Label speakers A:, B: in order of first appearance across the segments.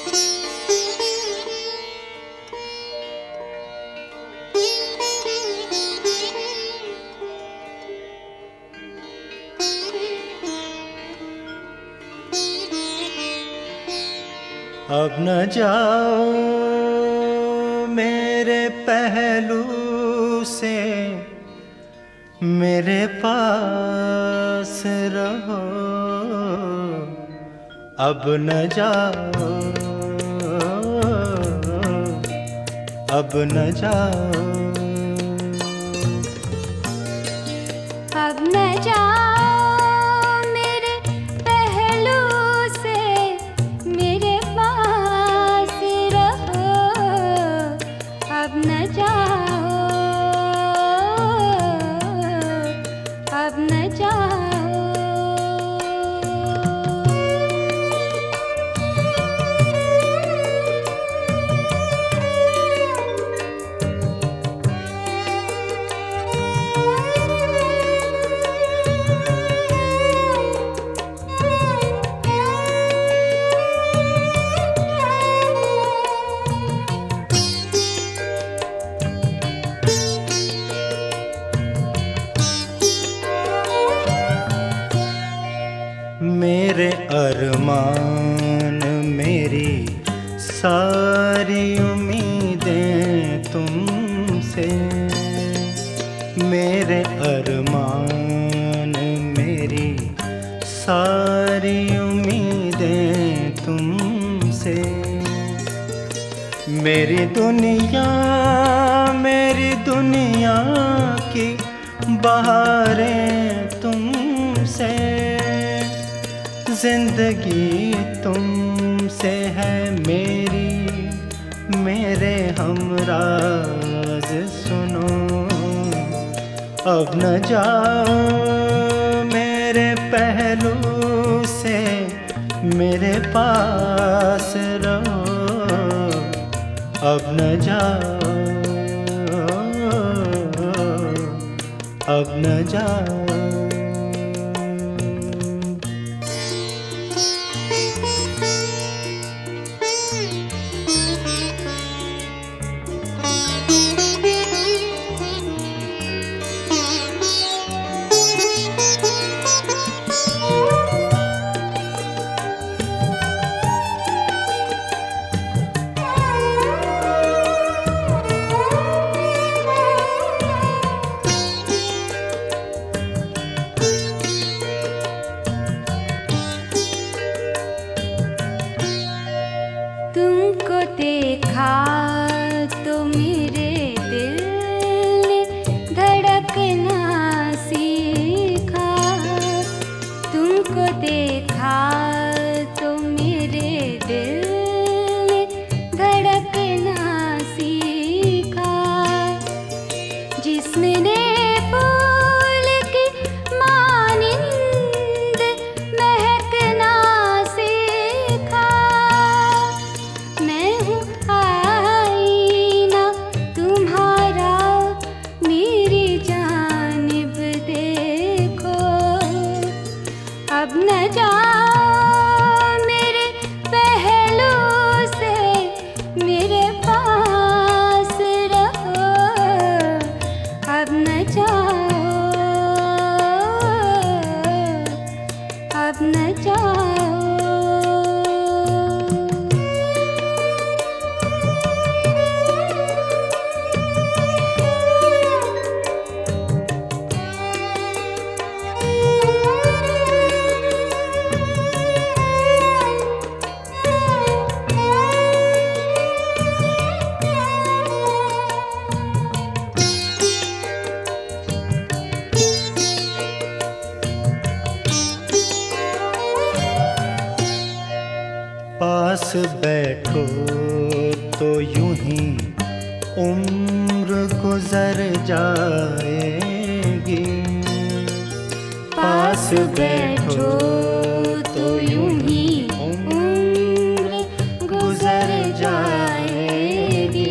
A: अब न जाओ मेरे पहलू से, मेरे पास रहो। अब न जाओ, अब न जाओ,
B: अब न जाओ मेरे पहलू से, मेरे पास रहो। अब न जाओ, अब न जाओ।
A: मेरे अरमान, मेरी सारी उम्मीदें तुमसे। मेरे अरमान, मेरी सारी उम्मीदें तुमसे। मेरी दुनिया की बहारें तुमसे। जिंदगी तुमसे है मेरी, मेरे हमराज सुनो। अब न जाओ मेरे पहलू से, मेरे पास रहो। अब न जाओ, अब न जाओ।
B: तुमको देखा तो मेरे दिल ने धड़कना सीखा। तुमको देखा तो मेरे दिल ने धड़कना सीखा। जिसने फूल की मानिंद महकना सीखा। मैं हूँ आईना तुम्हारा, मेरी जानिब देखो। अब न जाओ मेरे पहलू से, मेरे पास रहो। अब न जाओ, अब न जाओ।
A: पास बैठो तो यूं ही उम्र गुजर जाएगी। पास बैठो तो यूं ही उम्र गुजर जाएगी।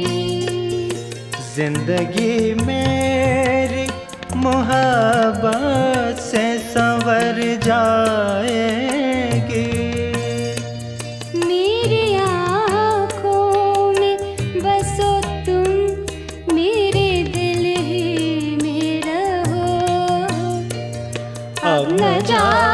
A: जिंदगी मेरी मोहब्बत से संवर जाएगी।
B: मेरी अब न जाए